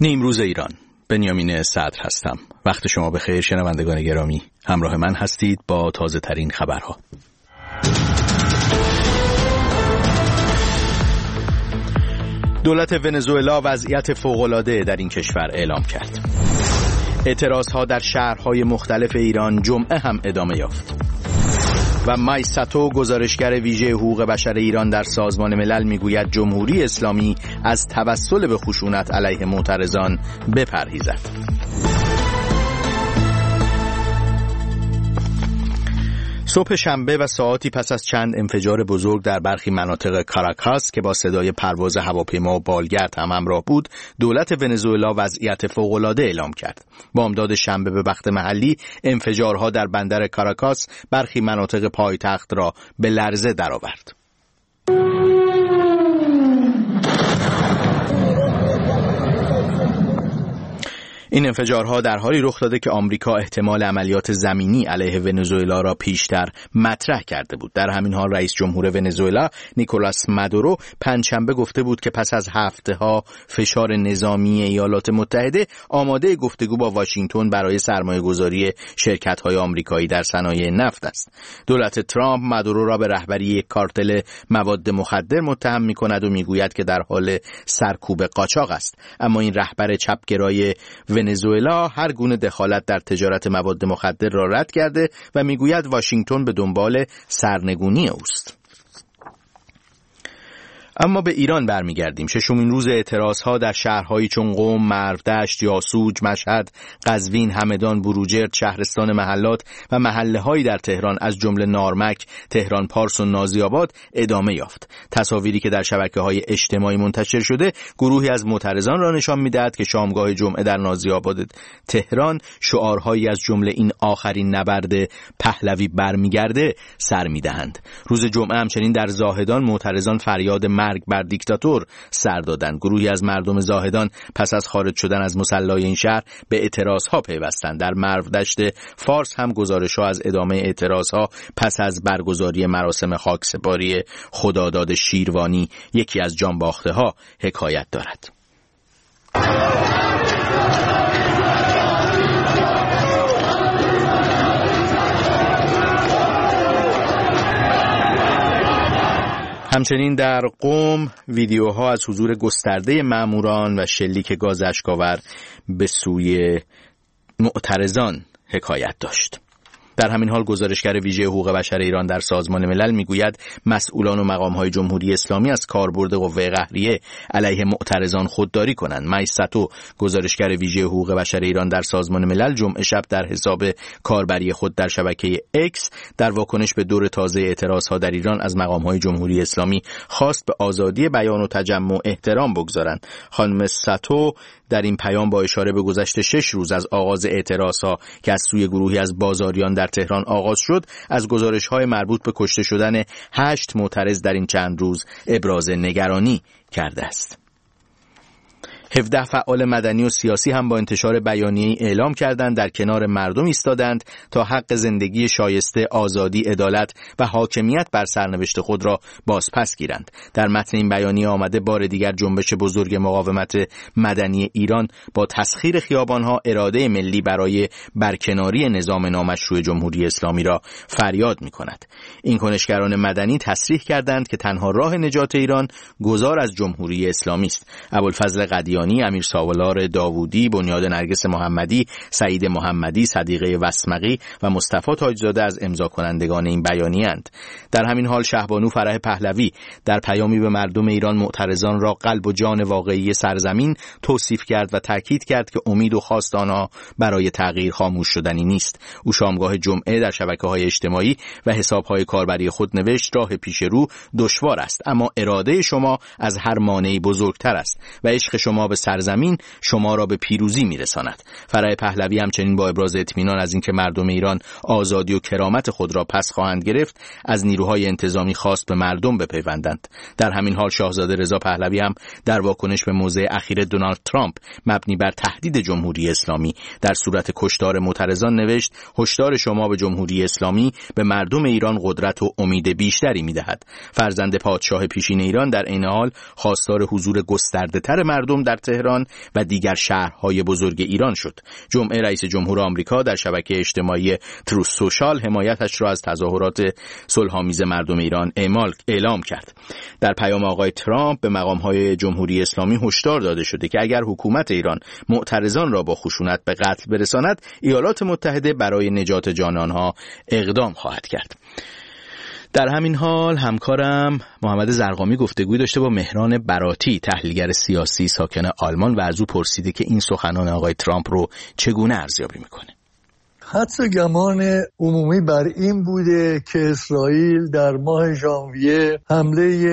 نیمروز ایران، بنیامین صدر هستم. وقت شما بخیر شنوندگان گرامی. همراه من هستید با تازه ترین خبرها. دولت ونزوئلا وضعیت فوق‌العاده در این کشور اعلام کرد. اعتراضها در شهرهای مختلف ایران جمعه هم ادامه یافت. و مایساتو گزارشگر ویژه حقوق بشر ایران در سازمان ملل میگوید جمهوری اسلامی از توسل به خشونت علیه معترضان بپرهیزد. صبح شنبه و ساعاتی پس از چند انفجار بزرگ در برخی مناطق کاراکاس که با صدای پرواز هواپیما و بالگرد هم همراه بود، دولت ونزوئلا وضعیت فوق‌العاده اعلام کرد. بامداد شنبه به وقت محلی انفجارها در بندر کاراکاس برخی مناطق پایتخت را به لرزه درآورد. این انفجارها در حالی رخ داده که آمریکا احتمال عملیات زمینی علیه ونزوئلا را پیشتر مطرح کرده بود. در همین حال رئیس جمهور ونزوئلا نیکولاس مادورو پنجشنبه گفته بود که پس از هفته‌ها فشار نظامی ایالات متحده آماده گفتگو با واشنگتن برای سرمایه‌گذاری شرکت‌های آمریکایی در صنایع نفت است. دولت ترامپ مادورو را به رهبری یک کارتل مواد مخدر متهم می‌کند و می‌گوید که در حال سرکوب قاچاق است. اما این رهبر چپگرای ونزوئلا هر گونه دخالت در تجارت مواد مخدر را رد کرده و میگوید واشنگتن به دنبال سرنگونی اوست. اما به ایران برمیگردیم. ششمین روز اعتراضها در شهرهایی چون قم، مرودشت، یاسوج، مشهد، قزوین، همدان، بروجرد، شهرستان محلات و محله‌هایی در تهران از جمله نارمک، تهران پارس و نازی‌آباد ادامه یافت. تصاویری که در شبکه‌های اجتماعی منتشر شده گروهی از معترضان را نشان می‌دهد که شامگاه جمعه در نازی‌آباد تهران شعارهایی از جمله این آخرین نبرد پهلوی برمیگرده سر می‌دهند. روز جمعه همچنین در زاهدان معترضان فریاد مرگ بر دیکتاتور سر دادند. گروهی از مردم زاهدان پس از خارج شدن از مصلی این شهر به اعتراضها پیوستند. در مرودشت فارس هم گزارش‌ها از ادامه اعتراضها پس از برگزاری مراسم خاکسپاری خداداد شیروانی، یکی از جانباخته‌ها، حکایت دارد. همچنین در قم ویدیوها از حضور گسترده ماموران و شلیک گاز اشک‌آور به سوی معترضان حکایت داشت. در همین حال گزارشگر ویژه حقوق بشر ایران در سازمان ملل میگوید مسئولان و مقام‌های جمهوری اسلامی از کاربرد قوه قهریه علیه معترضان خودداری کنند. مایساتو گزارشگر ویژه حقوق بشر ایران در سازمان ملل جمعه شب در حساب کاربری خود در شبکه اکس در واکنش به دور تازه اعتراضها در ایران از مقام‌های جمهوری اسلامی خواست به آزادی بیان و تجمع احترام بگذارند. خانم ساتو در این پیام با اشاره به گذشت 6 روز از آغاز اعتراضها که از سوی گروهی از بازاریان در تهران آغاز شد، از گزارش‌های مربوط به کشته شدن 8 معترض در این چند روز ابراز نگرانی کرده است. 17 فعال مدنی و سیاسی هم با انتشار بیانیه‌ای اعلام کردند در کنار مردم ایستادند تا حق زندگی شایسته، آزادی، عدالت و حاکمیت بر سرنوشت خود را بازپس گیرند. در متن این بیانیه آمده بار دیگر جنبش بزرگ مقاومت مدنی ایران با تسخیر خیابان‌ها اراده ملی برای برکناری نظام نامشروع جمهوری اسلامی را فریاد می‌کند. این کنشگران مدنی تصریح کردند که تنها راه نجات ایران گذار از جمهوری اسلامی است. ابوالفضل قدیانی، امیر سالار داوودی، بنیاد نرگس محمدی، سعید محمدی، صدیقه وسمقی و مصطفی تاجزاده از امضا کنندگان این بیانیه اند. در همین حال شهبانو فرح پهلوی در پیامی به مردم ایران معترضان را قلب و جان واقعی سرزمین توصیف کرد و تاکید کرد که امید و خواست آنها برای تغییر خاموش شدنی نیست. او شامگاه جمعه در شبکه‌های اجتماعی و حساب‌های کاربری خود نوشت: راه پیش رو دشوار است، اما اراده شما از هر مانعی بزرگتر است و عشق شما به سرزمین شما را به پیروزی میرساند. فرح پهلوی همچنین با ابراز اطمینان از اینکه مردم ایران آزادی و کرامت خود را پس خواهند گرفت، از نیروهای انتظامی خواست به مردم بپیوندند. در همین حال شاهزاده رضا پهلوی هم در واکنش به موضع اخیر دونالد ترامپ مبنی بر تهدید جمهوری اسلامی در صورت کشتار معترضان نوشت: هشدار شما به جمهوری اسلامی به مردم ایران قدرت و امید بیشتری میدهد. فرزند پادشاه پیشین ایران در عین حال خواستار حضور گسترده‌تر مردم در تهران و دیگر شهرهای بزرگ ایران شد. جمعه رئیس جمهور آمریکا در شبکه اجتماعی تروث سوشال حمایتش را از تظاهرات صلح‌آمیز مردم ایران اعلام کرد. در پیام آقای ترامپ به مقام‌های جمهوری اسلامی هشدار داده شده که اگر حکومت ایران معترضان را با خشونت به قتل برساند، ایالات متحده برای نجات جان آنها اقدام خواهد کرد. در همین حال همکارم محمد زرقامی گفتگوی داشته با مهران براتی، تحلیلگر سیاسی ساکن آلمان، و از او پرسیده که این سخنان آقای ترامپ رو چگونه ارزیابی میکنه. حدس و گمان عمومی بر این بوده که اسرائیل در ماه ژانویه حمله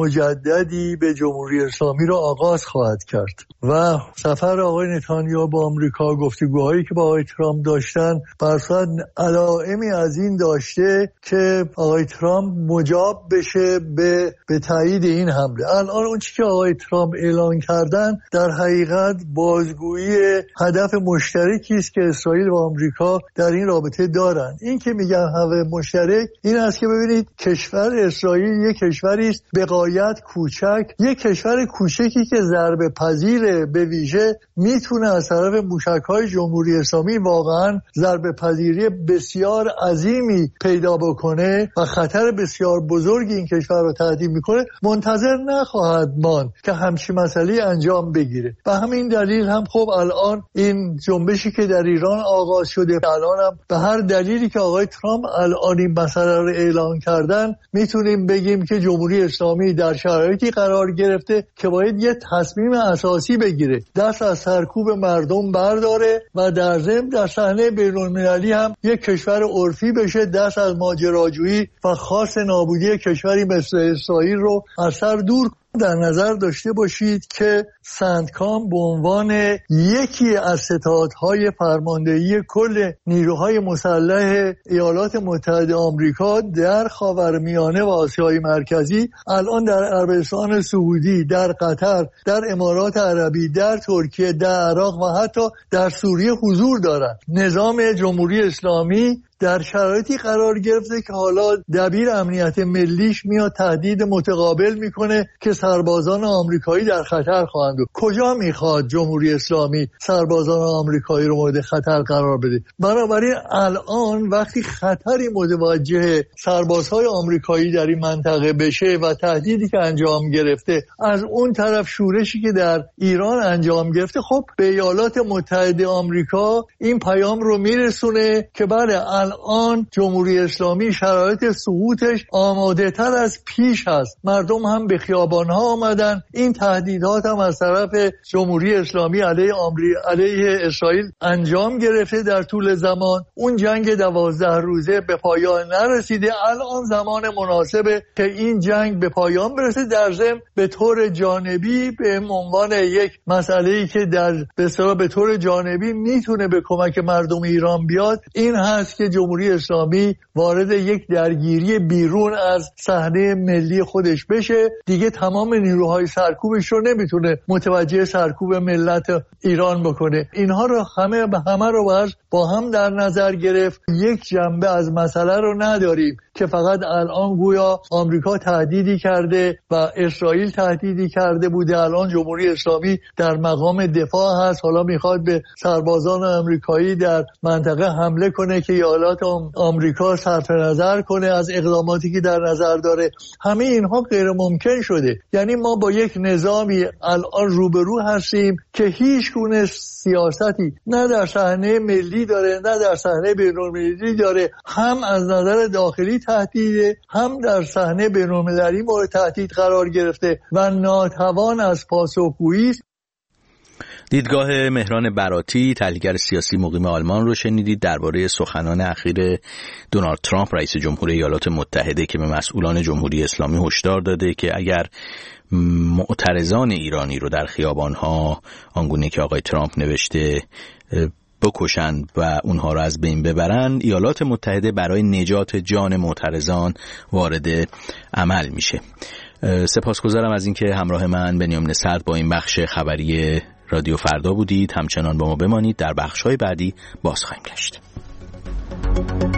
مجددی به جمهوری اسلامی را آغاز خواهد کرد و سفر آقای نتانیاهو با آمریکا، گفتگوهایی که با آقای ترامپ داشتن، برصد علائمی از این داشته که آقای ترامپ مجاب بشه به تایید این حمله. الان اون چیزی که آقای ترامپ اعلان کردن در حقیقت بازگویی هدف مشترکی است که اسرائیل و آمریکا در این رابطه دارن. این که میگن هدف مشترک این است که ببینید کشور اسرائیل یک کشوری است به غایت کوچک، یک کشور کوچکی که ضربه پذیر به ویژه میتونه از طرف موشک‌های جمهوری اسلامی واقعا ضربه پذیری بسیار عظیمی پیدا بکنه و خطر بسیار بزرگی این کشور رو تهدید میکنه، منتظر نخواهد ماند که همچین مسئله انجام بگیره. و همین دلیل هم خب الان این جنبشی که در ایران آغاز شده، الان هم به هر دلیلی که آقای ترامپ الان این مسئله رو اعلان کردن، میتونیم بگیم که جمهوری اسلامی در شرایطی قرار گرفته که باید یه تصمیم اساسی بگیره، دست از سرکوب مردم برداره و در ضمن در صحنه بین‌المللی هم یک کشور عرفی بشه، دست از ماجراجویی و خاص نابودی کشوری مثل اسرائیل رو از سر دور. در نظر داشته باشید که سندکام به عنوان یکی از ستادهای فرماندهی کل نیروهای مسلح ایالات متحده آمریکا در خاورمیانه و آسیای مرکزی الان در عربستان سعودی، در قطر، در امارات عربی، در ترکیه، در عراق و حتی در سوریه حضور دارد. نظام جمهوری اسلامی در شرایطی قرار گرفته که حالا دبیر امنیت ملیش میاد تهدید متقابل میکنه که سربازان آمریکایی در خطر خواهند بود. کجا میخواد جمهوری اسلامی سربازان آمریکایی رو مورد خطر قرار بده؟ بنابراین الان وقتی خطری متوجه سربازهای آمریکایی در این منطقه بشه و تهدیدی که انجام گرفته، از اون طرف شورشی که در ایران انجام گرفته، خب به ایالات متحده آمریکا این پیام رو میرسونه که بله الان جمهوری اسلامی شرایط سقوطش آماده تر از پیش هست. مردم هم به خیابان‌ها آمدن. این تهدیدات هم از طرف جمهوری اسلامی علیه اسرائیل انجام گرفته در طول زمان. اون جنگ 12 روزه به پایان نرسیده. الان زمان مناسبه که این جنگ به پایان برسه. در ضمن به طور جانبی به عنوان یک مسئله‌ای که به طور جانبی میتونه به کمک مردم ایران بیاد، این هست که جمهوری اسلامی وارد یک درگیری بیرون از صحنه ملی خودش بشه. دیگه تمام نیروهای سرکوبش رو نمیتونه متوجه سرکوب ملت ایران بکنه. اینها رو همه رو با هم در نظر گرفت. یک جنبه از مسئله رو نداریم که فقط الان گویا آمریکا تهدیدی کرده و اسرائیل تهدیدی کرده بوده، الان جمهوری اسلامی در مقام دفاع هست، حالا میخواد به سربازان آمریکایی در منطقه حمله کنه که ایالات آمریکا صرف نظر کنه از اقداماتی که در نظر داره. همه اینها غیر ممکن شده. یعنی ما با یک نظامی الان روبرو هستیم که هیچ گونه سیاستی نه در صحنه ملی داره نه در صحنه بین‌المللی داره، هم از نظر داخلی تهدیده، هم در صحنه بین‌المللی مورد تهدید قرار گرفته و ناتوان از پاسخگویی. دیدگاه مهران براتی، تحلیلگر سیاسی مقیم آلمان رو شنیدید درباره سخنان اخیر دونالد ترامپ رئیس جمهور ایالات متحده که به مسئولان جمهوری اسلامی هشدار داده که اگر معترضان ایرانی رو در خیابان‌ها آنگونه که آقای ترامپ نوشته بکشند و اونها رو از بین ببرند، ایالات متحده برای نجات جان معترضان وارد عمل میشه. سپاسگزارم از اینکه همراه من بنیامین سرد با این بخش خبری رادیو فردا بودید. همچنان با ما بمانید، در بخش‌های بعدی باز خواهیم گشت.